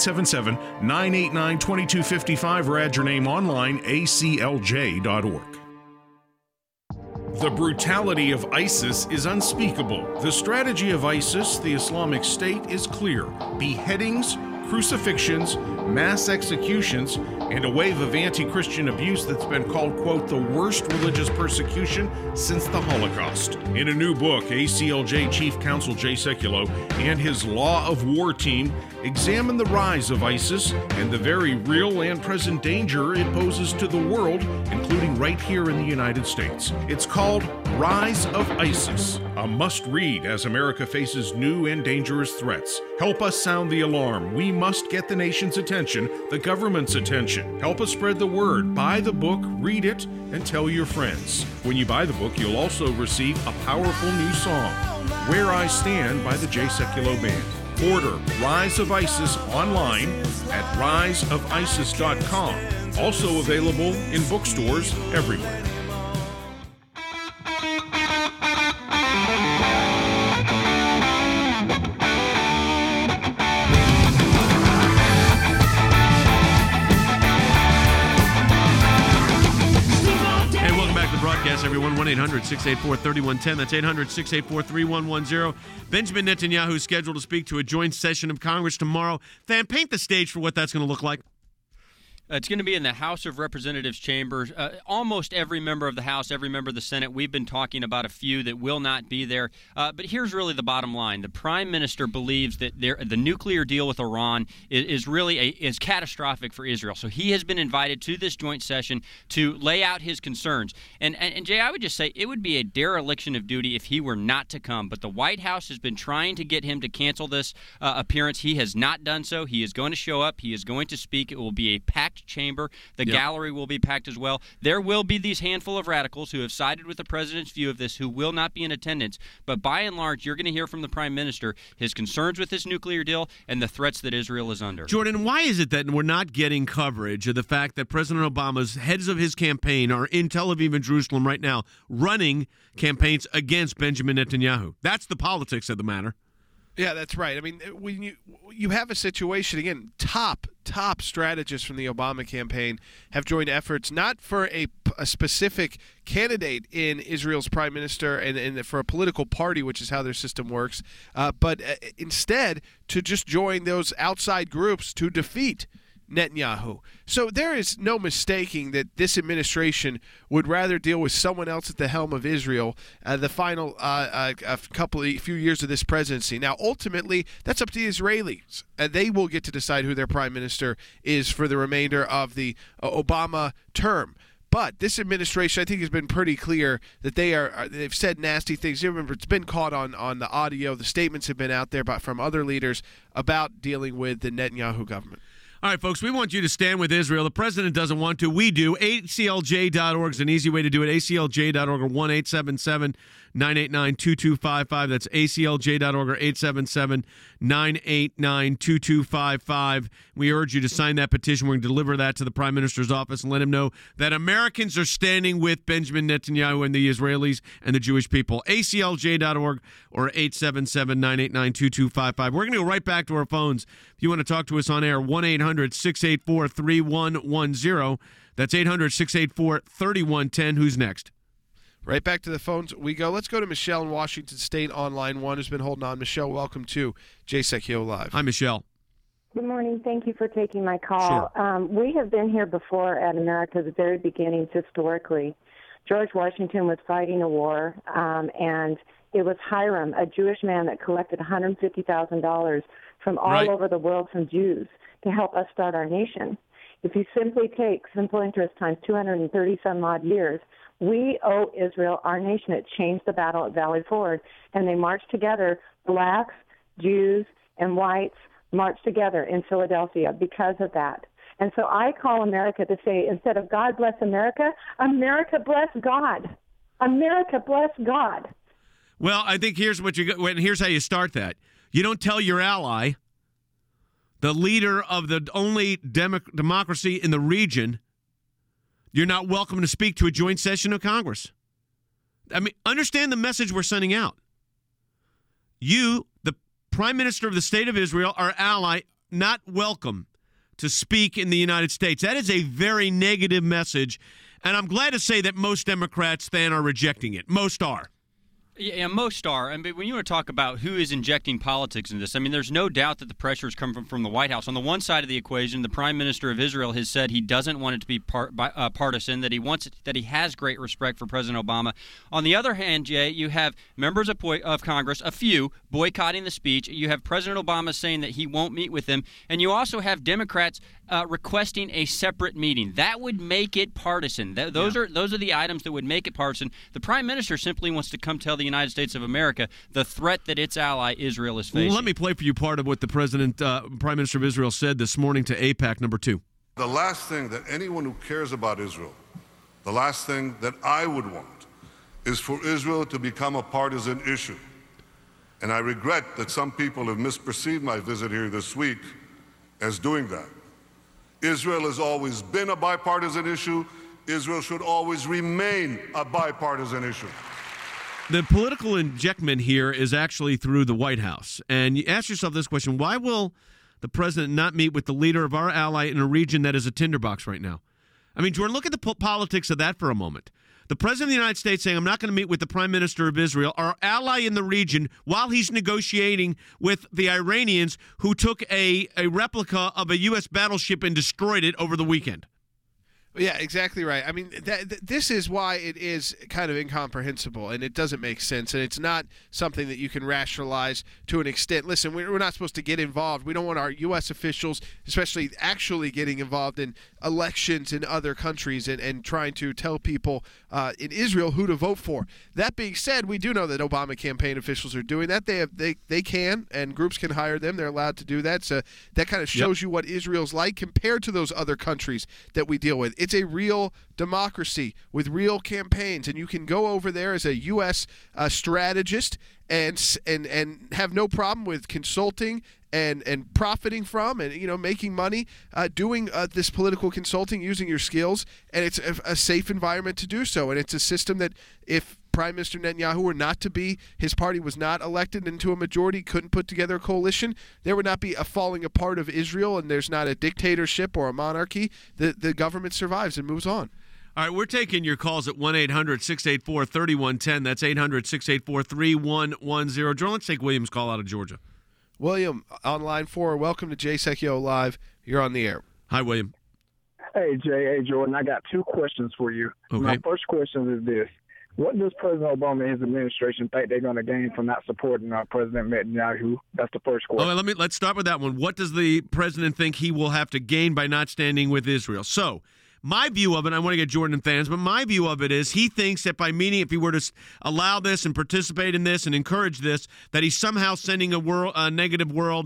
1-877-989-2255 or add your name online, aclj.org. The brutality of ISIS is unspeakable. The strategy of ISIS, the Islamic State, is clear. Beheadings, crucifixions, mass executions, and a wave of anti-Christian abuse that's been called, quote, the worst religious persecution since the Holocaust. In a new book, ACLJ Chief Counsel Jay Sekulow and his Law of War team examine the rise of ISIS and the very real and present danger it poses to the world, including right here in the United States. It's called Rise of ISIS, a must-read as America faces new and dangerous threats. Help us sound the alarm. We must get the nation's attention, the government's attention. Help us spread the word. Buy the book, read it, and tell your friends. When you buy the book, you'll also receive a powerful new song, Where I Stand by the Jay Sekulow Band. Order Rise of ISIS online at riseofisis.com. Also available in bookstores everywhere. Everyone, 1-800-684-3110. That's 800-684-3110. Benjamin Netanyahu is scheduled to speak to a joint session of Congress tomorrow. Van, paint the stage for what that's going to look like. It's going to be in the House of Representatives chamber. Almost every member of the House, every member of the Senate. We've been talking about a few that will not be there. But here's really the bottom line. The Prime Minister believes that the nuclear deal with Iran is really catastrophic for Israel. So he has been invited to this joint session to lay out his concerns. And Jay, I would just say it would be a dereliction of duty if he were not to come. But the White House has been trying to get him to cancel this appearance. He has not done so. He is going to show up. He is going to speak. It will be a packed chamber. The gallery will be packed as well. There will be these handful of radicals who have sided with the president's view of this who will not be in attendance. But by and large, you're going to hear from the Prime Minister his concerns with this nuclear deal and the threats that Israel is under. Jordan, why is it that we're not getting coverage of the fact that President Obama's heads of his campaign are in Tel Aviv and Jerusalem right now running campaigns against Benjamin Netanyahu? That's the politics of the matter. Yeah, that's right. I mean, when you have a situation, again, top strategists from the Obama campaign have joined efforts not for a specific candidate in Israel's prime minister and for a political party, which is how their system works, but instead to just join those outside groups to defeat Netanyahu. So there is no mistaking that this administration would rather deal with someone else at the helm of Israel the final few years of this presidency. Now, ultimately, that's up to the Israelis. They will get to decide who their prime minister is for the remainder of the Obama term. But this administration, I think, has been pretty clear that they've said nasty things. You remember, it's been caught on the audio. The statements have been out there from other leaders about dealing with the Netanyahu government. All right, folks, we want you to stand with Israel. The president doesn't want to. We do. ACLJ.org is an easy way to do it. ACLJ.org or 1-877-989-2255. That's ACLJ.org or 877-989-2255. We urge you to sign that petition. We're going to deliver that to the Prime Minister's office and let him know that Americans are standing with Benjamin Netanyahu and the Israelis and the Jewish people. ACLJ.org or 877-989-2255. We're going to go right back to our phones. If you want to talk to us on air, 1-800-684-3110. That's 800-684-3110. Who's next? Right back to the phones we go. Let's go to Michelle in Washington State on line 1 who's been holding on. Michelle, welcome to Jay Sekulow Live. Hi, Michelle. Good morning. Thank you for taking my call. Sure. We have been here before at America's very beginnings historically. George Washington was fighting a war, and it was Hiram, a Jewish man that collected $150,000 from all over the world from Jews to help us start our nation. If you simply take simple interest times 230-some-odd years, we owe Israel our nation. It changed the battle at Valley Ford, and they marched together. Blacks, Jews, and whites marched together in Philadelphia because of that. And so I call America to say, instead of God bless America, America bless God. America bless God. Well, I think here's how you start that. You don't tell your ally, the leader of the only democracy in the region, you're not welcome to speak to a joint session of Congress. I mean, understand the message we're sending out. You, the Prime Minister of the State of Israel, our ally, not welcome to speak in the United States. That is a very negative message, and I'm glad to say that most Democrats then are rejecting it. Most are. Yeah, most are. I mean, when you want to talk about who is injecting politics in this, I mean, there's no doubt that the pressures come from the White House. On the one side of the equation, the Prime Minister of Israel has said he doesn't want it to be partisan, that he wants it, that he has great respect for President Obama. On the other hand, Jay, you have members of Congress, a few, boycotting the speech. You have President Obama saying that he won't meet with them, and you also have Democrats requesting a separate meeting. That would make it partisan. Those are the items that would make it partisan. The Prime Minister simply wants to come tell the United States of America the threat that its ally Israel is facing. Well, let me play for you part of what the Prime Minister of Israel said this morning to AIPAC number 2. The last thing that anyone who cares about Israel, the last thing that I would want, is for Israel to become a partisan issue. And I regret that some people have misperceived my visit here this week as doing that. Israel has always been a bipartisan issue. Israel should always remain a bipartisan issue. The political injectment here is actually through the White House. And you ask yourself this question: why will the president not meet with the leader of our ally in a region that is a tinderbox right now? I mean, Jordan, look at the politics of that for a moment. The president of the United States saying, I'm not going to meet with the Prime Minister of Israel, our ally in the region, while he's negotiating with the Iranians who took a replica of a U.S. battleship and destroyed it over the weekend. Yeah, exactly right. I mean, this is why it is kind of incomprehensible, and it doesn't make sense, and it's not something that you can rationalize to an extent. Listen, we're not supposed to get involved. We don't want our U.S. officials, especially actually getting involved in elections in other countries and trying to tell people in Israel who to vote for. That being said, we do know that Obama campaign officials are doing that. They can, and groups can hire them. They're allowed to do that. So that kind of shows you what Israel's like compared to those other countries that we deal with. It's a real democracy with real campaigns, and you can go over there as a U.S. strategist and have no problem with consulting and profiting from and making money doing this political consulting using your skills, and it's a safe environment to do so. And it's a system that if Prime Minister Netanyahu were not to be, his party was not elected into a majority, couldn't put together a coalition, there would not be a falling apart of Israel, and there's not a dictatorship or a monarchy. The government survives and moves on. All right, we're taking your calls at 1-800-684-3110. That's 800-684-3110. Jordan, let's take William's call out of Georgia. William, on line 4, welcome to Jay Sekulow Live. You're on the air. Hi, William. Hey, Jay. Hey, Jordan. I got 2 questions for you. Okay. My first question is this. What does President Obama and his administration think they're going to gain from not supporting President Netanyahu? That's the first question. Let's start with that one. What does the president think he will have to gain by not standing with Israel? So, my view of it, I want to get Jordan and fans, but my view of it is he thinks that by meeting, if he were to allow this and participate in this and encourage this, that he's somehow sending a negative world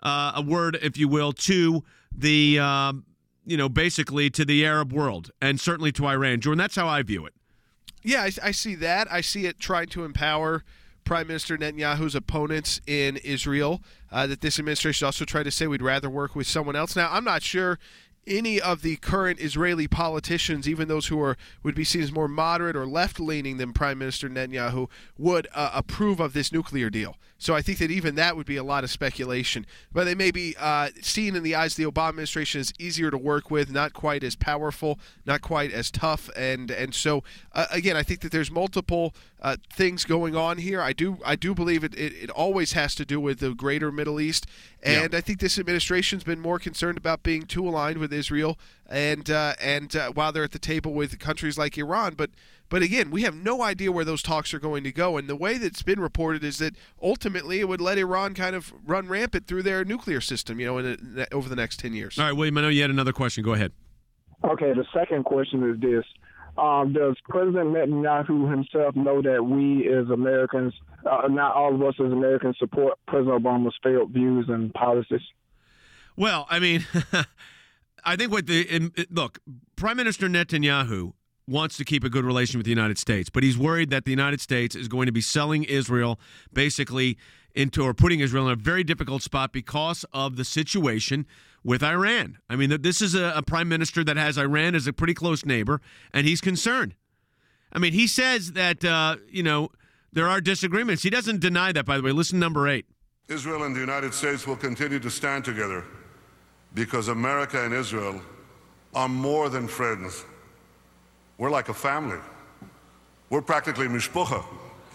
a word, if you will, to the, basically to the Arab world and certainly to Iran. Jordan, that's how I view it. Yeah, I see that. I see it trying to empower Prime Minister Netanyahu's opponents in Israel, that this administration also tried to say we'd rather work with someone else. Now, I'm not sure any of the current Israeli politicians, even those who would be seen as more moderate or left-leaning than Prime Minister Netanyahu, would approve of this nuclear deal. So I think that even that would be a lot of speculation. But they may be seen in the eyes of the Obama administration as easier to work with, not quite as powerful, not quite as tough. And so, again, I think that there's multiple things going on here. I do believe it always has to do with the greater Middle East. And I think this administration's been more concerned about being too aligned with Israel and while they're at the table with countries like Iran. But again, we have no idea where those talks are going to go. And the way that's been reported is that ultimately it would let Iran kind of run rampant through their nuclear system, over the next 10 years. All right, William, I know you had another question. Go ahead. Okay, the second question is this. Does President Netanyahu himself know that we as Americans, not all of us as Americans, support President Obama's failed views and policies? Well, I mean, I think look, Prime Minister Netanyahu wants to keep a good relation with the United States, but he's worried that the United States is going to be selling Israel basically putting Israel in a very difficult spot because of the situation with Iran. I mean, this is a prime minister that has Iran as a pretty close neighbor, and he's concerned. I mean, he says that, there are disagreements. He doesn't deny that, by the way. Listen, number 8. Israel and the United States will continue to stand together because America and Israel are more than friends. We're like a family. We're practically mishpucha.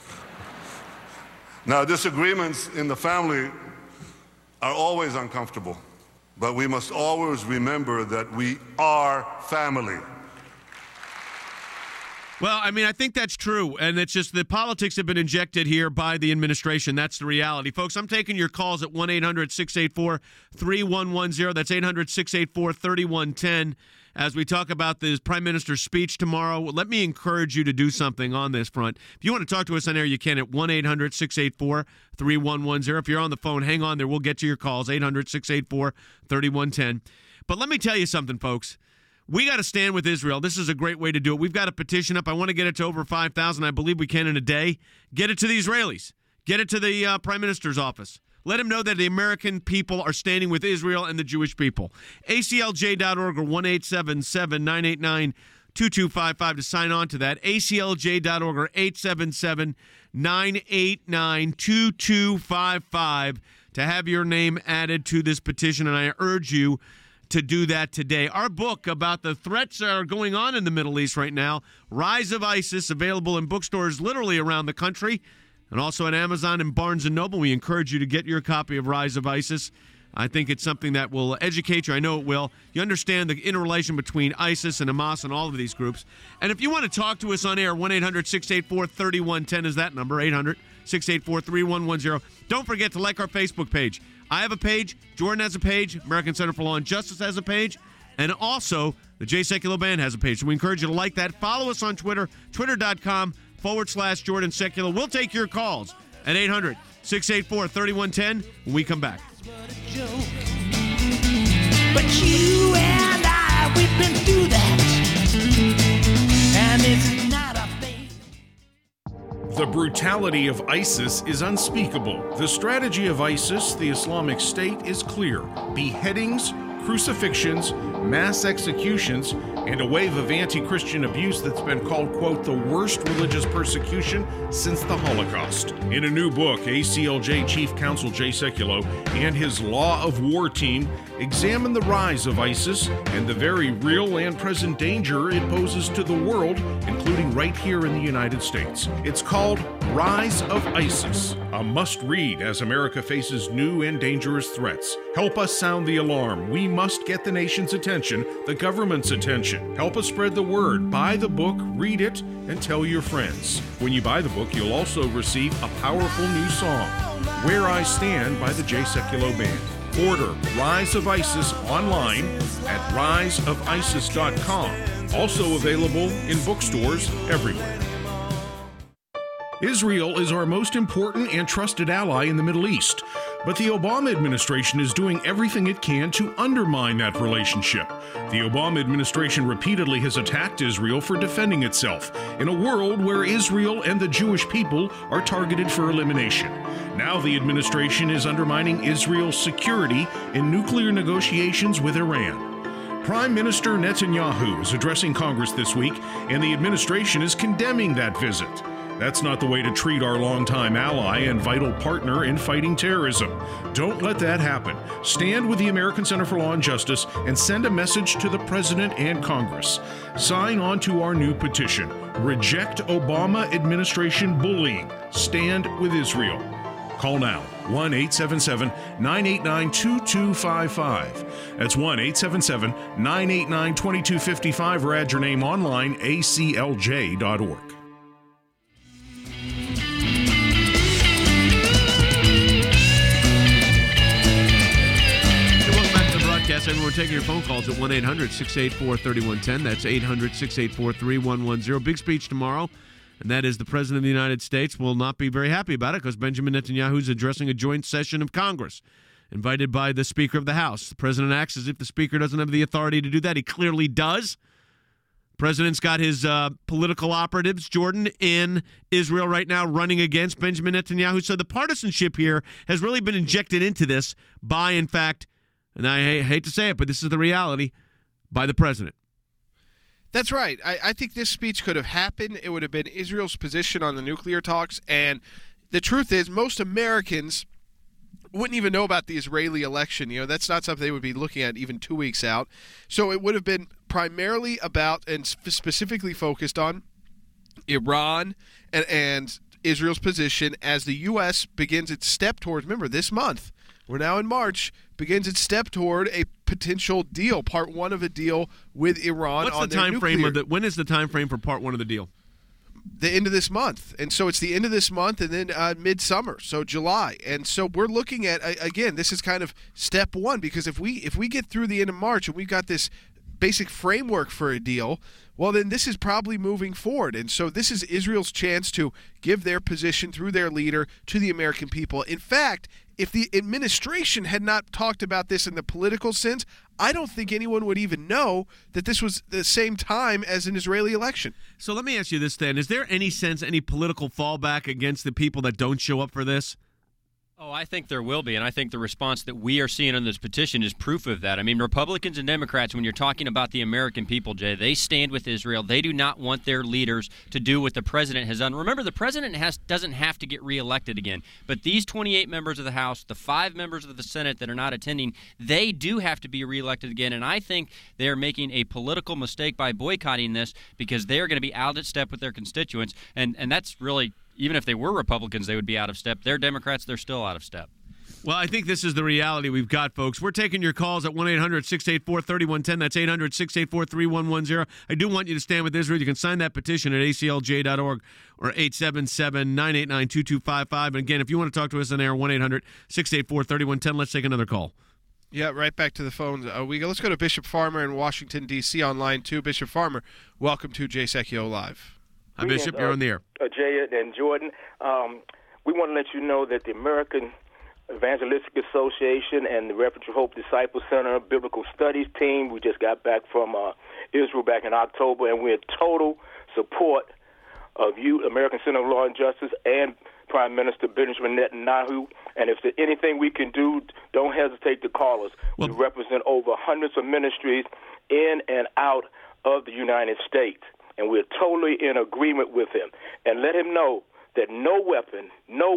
Now, disagreements in the family are always uncomfortable, but we must always remember that we are family. Well, I mean, I think that's true, and it's just the politics have been injected here by the administration. That's the reality. Folks, I'm taking your calls at 1-800-684-3110. That's 800-684-3110. As we talk about the Prime Minister's speech tomorrow, let me encourage you to do something on this front. If you want to talk to us on air, you can at 1-800-684-3110. If you're on the phone, hang on there. We'll get to your calls, 800-684-3110. But let me tell you something, folks. We got to stand with Israel. This is a great way to do it. We've got a petition up. I want to get it to over 5,000. I believe we can in a day. Get it to the Israelis. Get it to the Prime Minister's office. Let him know that the American people are standing with Israel and the Jewish people. ACLJ.org or 1-877-989-2255 to sign on to that. ACLJ.org or 877-989-2255 to have your name added to this petition, and I urge you to do that today. Our book about the threats that are going on in the Middle East right now, Rise of ISIS, available in bookstores literally around the country, and also at Amazon and Barnes & Noble. We encourage you to get your copy of Rise of ISIS. I think it's something that will educate you. I know it will. You understand the interrelation between ISIS and Hamas and all of these groups. And if you want to talk to us on air, 1-800-684-3110 is that number, 800-684-3110. Don't forget to like our Facebook page. I have a page. Jordan has a page. American Center for Law and Justice has a page. And also, the Jay Sekulow Band has a page. So we encourage you to like that. Follow us on Twitter, twitter.com/Jordan Sekulow. We'll take your calls at 800-684-3110 when we come back. But you and I, we've been through that. And it's not a thing. The brutality of ISIS is unspeakable. The strategy of ISIS, the Islamic State, is clear. Beheadings, crucifixions, mass executions, and a wave of anti-Christian abuse that's been called, quote, the worst religious persecution since the Holocaust. In a new book, ACLJ Chief Counsel Jay Sekulow and his Law of War team examine the rise of ISIS and the very real and present danger it poses to the world, including right here in the United States. It's called Rise of ISIS, a must-read as America faces new and dangerous threats. Help us sound the alarm. We must get the nation's attention, the government's attention. Help us spread the word. Buy the book, read it, and tell your friends. When you buy the book, you'll also receive a powerful new song, Where I Stand by the Jay Sekulow Band. Order Rise of ISIS online at riseofisis.com. Also available in bookstores everywhere. Israel is our most important and trusted ally in the Middle East, but the Obama administration is doing everything it can to undermine that relationship. The Obama administration repeatedly has attacked Israel for defending itself in a world where Israel and the Jewish people are targeted for elimination. Now the administration is undermining Israel's security in nuclear negotiations with Iran. Prime Minister Netanyahu is addressing Congress this week, and the administration is condemning that visit. That's not the way to treat our longtime ally and vital partner in fighting terrorism. Don't let that happen. Stand with the American Center for Law and Justice and send a message to the President and Congress. Sign on to our new petition. Reject Obama administration bullying. Stand with Israel. Call now, 1-877-989-2255. That's 1-877-989-2255, or add your name online, aclj.org. Everyone taking your phone calls at 1-800-684-3110. That's 800-684-3110. Big speech tomorrow, and that is the President of the United States will not be very happy about it because Benjamin Netanyahu is addressing a joint session of Congress, invited by the Speaker of the House. The President acts as if the Speaker doesn't have the authority to do that. He clearly does. The President's got his political operatives, Jordan, in Israel right now running against Benjamin Netanyahu. So the partisanship here has really been injected into this by, in fact, and I hate to say it, but this is the reality, by the president. That's right. I think this speech could have happened. It would have been Israel's position on the nuclear talks. And the truth is, most Americans wouldn't even know about the Israeli election. You know, that's not something they would be looking at even 2 weeks out. So it would have been primarily about and specifically focused on Iran and Israel's position as the U.S. begins its step towards, remember, this month, we're now in March, begins its step toward a potential deal, part one of a deal with Iran. What's on the time frame of when is the time frame for part one of the deal? The end of this month. And so it's the end of this month and then midsummer, so July. And so we're looking at, again, this is kind of step one, because if we get through the end of March and we've got this basic framework for a deal, well, then this is probably moving forward. And so this is Israel's chance to give their position through their leader to the American people. In fact, if the administration had not talked about this in the political sense, I don't think anyone would even know that this was the same time as an Israeli election. So let me ask you this then. Is there any sense, any political fallback against the people that don't show up for this? Oh, I think there will be, and I think the response that we are seeing on this petition is proof of that. I mean, Republicans and Democrats, when you're talking about the American people, Jay, they stand with Israel. They do not want their leaders to do what the president has done. Remember, the president doesn't have to get reelected again, but these 28 members of the House, the 5 members of the Senate that are not attending, they do have to be reelected again, and I think they are making a political mistake by boycotting this because they are going to be out of step with their constituents, and that's really... Even if they were Republicans, they would be out of step. They're Democrats, they're still out of step. Well, I think this is the reality we've got, folks. We're taking your calls at 1-800-684-3110. That's 800-684-3110. I do want you to stand with Israel. You can sign that petition at aclj.org or 877-989-2255. And again, if you want to talk to us on air, 1-800-684-3110. Let's take another call. Yeah, right back to the phones. Let's go to Bishop Farmer in Washington, D.C. on line 2. Bishop Farmer, welcome to Jay Sekulow Live. Hi, Bishop. You're on the air. Jay and Jordan, we want to let you know that the American Evangelistic Association and the Reverend Hope Disciple Center Biblical Studies team, we just got back from Israel back in October, and we're in total support of you, American Center of Law and Justice, and Prime Minister Benjamin Netanyahu. And if there's anything we can do, don't hesitate to call us. We represent over hundreds of ministries in and out of the United States. And we're totally in agreement with him. And let him know that no weapon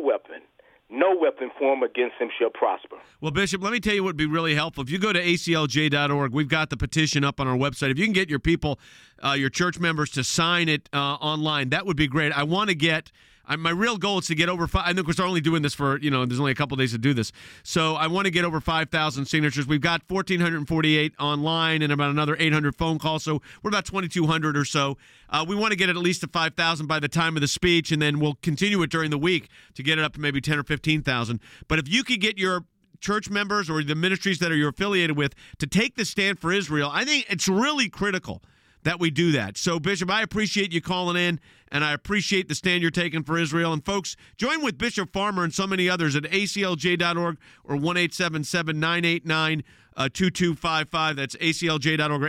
formed against him shall prosper. Well, Bishop, let me tell you what would be really helpful. If you go to aclj.org, we've got the petition up on our website. If you can get your people, your church members to sign it online, that would be great. I want to get... my real goal is to get over 5. I think we're only doing this for, there's only a couple days to do this. So I want to get over 5,000 signatures. We've got 1,448 online and about another 800 phone calls. So we're about 2,200 or so. We want to get it at least to 5,000 by the time of the speech, and then we'll continue it during the week to get it up to maybe 10 or 15,000. But if you could get your church members or the ministries that you're affiliated with to take the stand for Israel, I think it's really critical that we do that. So, Bishop, I appreciate you calling in, and I appreciate the stand you're taking for Israel. And, folks, join with Bishop Farmer and so many others at aclj.org or 1-877-989-2255. That's aclj.org or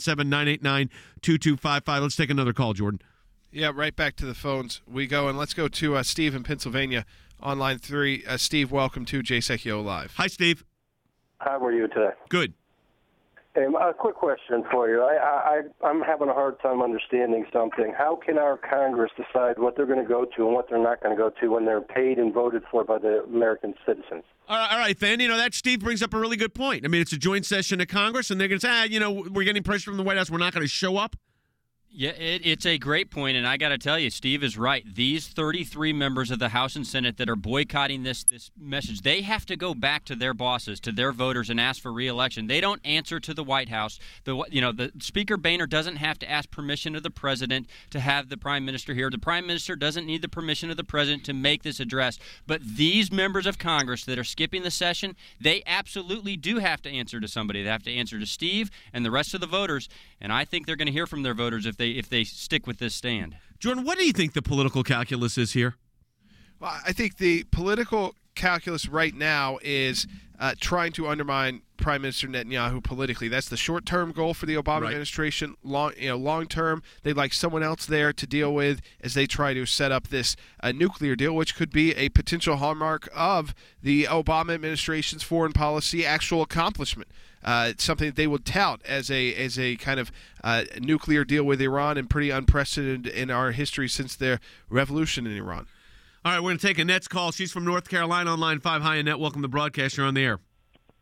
877-989-2255. Let's take another call, Jordan. Yeah, right back to the phones we go. And let's go to Steve in Pennsylvania on line 3. Steve, welcome to Jay Sekulow Live. Hi, Steve. How are you today? Good. Hey, a quick question for you. I'm having a hard time understanding something. How can our Congress decide what they're going to go to and what they're not going to go to when they're paid and voted for by the American citizens? All right, then, that Steve brings up a really good point. I mean, it's a joint session of Congress, and they're going to say, we're getting pressure from the White House. We're not going to show up. Yeah, it's a great point, and I got to tell you, Steve is right. These 33 members of the House and Senate that are boycotting this message, they have to go back to their bosses, to their voters, and ask for re-election. They don't answer to the White House. The Speaker Boehner doesn't have to ask permission of the president to have the prime minister here. The prime minister doesn't need the permission of the president to make this address. But these members of Congress that are skipping the session, they absolutely do have to answer to somebody. They have to answer to Steve and the rest of the voters, and I think they're going to hear from their voters if they stick with this stand. Jordan, what do you think the political calculus is here? Well, I think the political calculus right now is trying to undermine Prime Minister Netanyahu politically. That's the short-term goal for the Obama administration. Long-term, they'd like someone else there to deal with as they try to set up this nuclear deal, which could be a potential hallmark of the Obama administration's foreign policy actual accomplishment. It's something that they would tout as a kind of nuclear deal with Iran, and pretty unprecedented in our history since the revolution in Iran. All right, we're going to take Annette's call. She's from North Carolina on line 5. Hi, Annette. Welcome to the broadcast. You're on the air.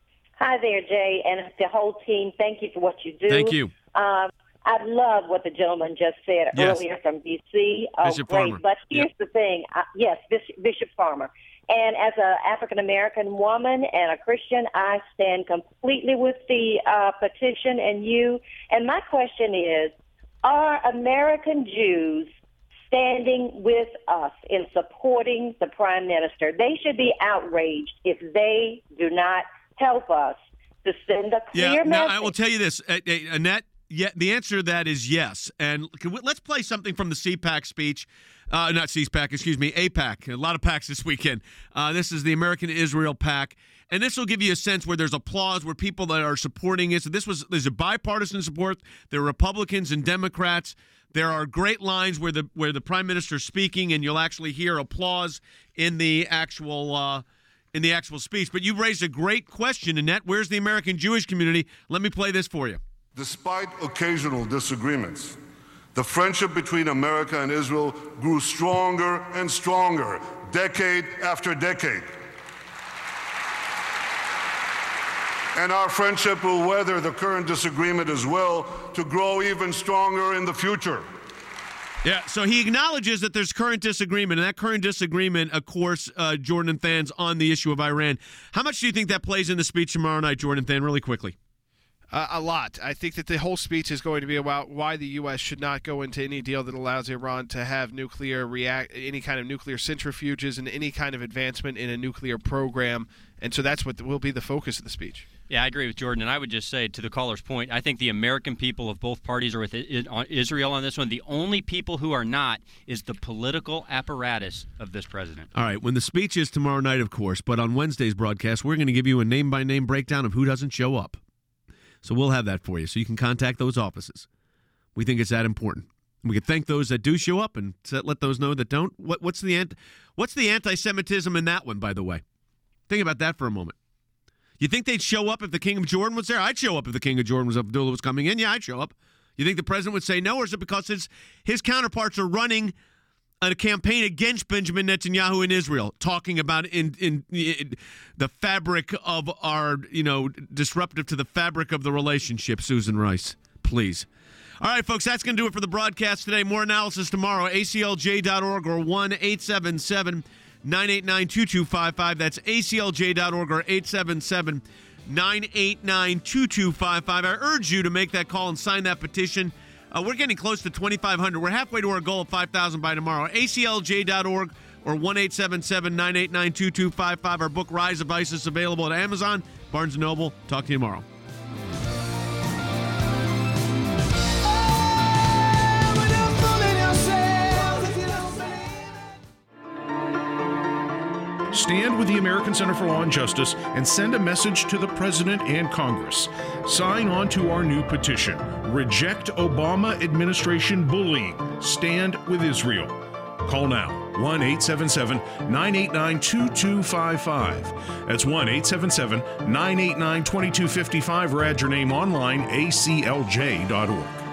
Hi there, Jay, and the whole team. Thank you for what you do. Thank you. I love what the gentleman just said earlier from D.C. Oh, Bishop great. Farmer. But here's the thing. Yes, Bishop Farmer. And as an African-American woman and a Christian, I stand completely with the petition and you. And my question is, are American Jews standing with us in supporting the Prime Minister? They should be outraged if they do not help us to send a clear message. Now, I will tell you this, Annette. Yeah, the answer to that is yes. And let's play something from the CPAC speech. Not CPAC, excuse me, APAC. A lot of PACs this weekend. This is the American Israel PAC. And this will give you a sense where there's applause, where people that are supporting it. So there's a bipartisan support. There are Republicans and Democrats. There are great lines where the Prime Minister's speaking, and you'll actually hear applause in the actual speech. But you raised a great question, Annette. Where's the American Jewish community? Let me play this for you. Despite occasional disagreements, the friendship between America and Israel grew stronger and stronger, decade after decade. And our friendship will weather the current disagreement as well to grow even stronger in the future. Yeah, so he acknowledges that there's current disagreement, and that current disagreement, of course, Jordan Than's on the issue of Iran. How much do you think that plays in the speech tomorrow night, Jordan Than, really quickly? A lot. I think that the whole speech is going to be about why the U.S. should not go into any deal that allows Iran to have any kind of nuclear centrifuges and any kind of advancement in a nuclear program. And so that's what will be the focus of the speech. Yeah, I agree with Jordan, and I would just say, to the caller's point, I think the American people of both parties are with Israel on this one. The only people who are not is the political apparatus of this president. All right, when the speech is tomorrow night, of course, but on Wednesday's broadcast, we're going to give you a name-by-name breakdown of who doesn't show up. So we'll have that for you, so you can contact those offices. We think it's that important. We can thank those that do show up and let those know that don't. What's the anti-Semitism in that one, by the way? Think about that for a moment. You think they'd show up if the King of Jordan was there? I'd show up if the King of Jordan Abdullah was coming in. Yeah, I'd show up. You think the president would say no, or is it because his counterparts are running a campaign against Benjamin Netanyahu in Israel, talking about in the fabric of our, disruptive to the fabric of the relationship, Susan Rice, please. All right, folks, that's going to do it for the broadcast today. More analysis tomorrow, aclj.org or 1-877-989-2255. That's aclj.org or 877-989-2255. I urge you to make that call and sign that petition. We're getting close to 2,500. We're halfway to our goal of 5,000 by tomorrow. aclj.org or 1-877-989-2255. Our book, Rise of ISIS, available at Amazon, Barnes & Noble. Talk to you tomorrow. Stand with the American Center for Law and Justice and send a message to the President and Congress. Sign on to our new petition. Reject Obama administration bullying. Stand with Israel. Call now. 1-877-989-2255. That's 1-877-989-2255 or add your name online, aclj.org.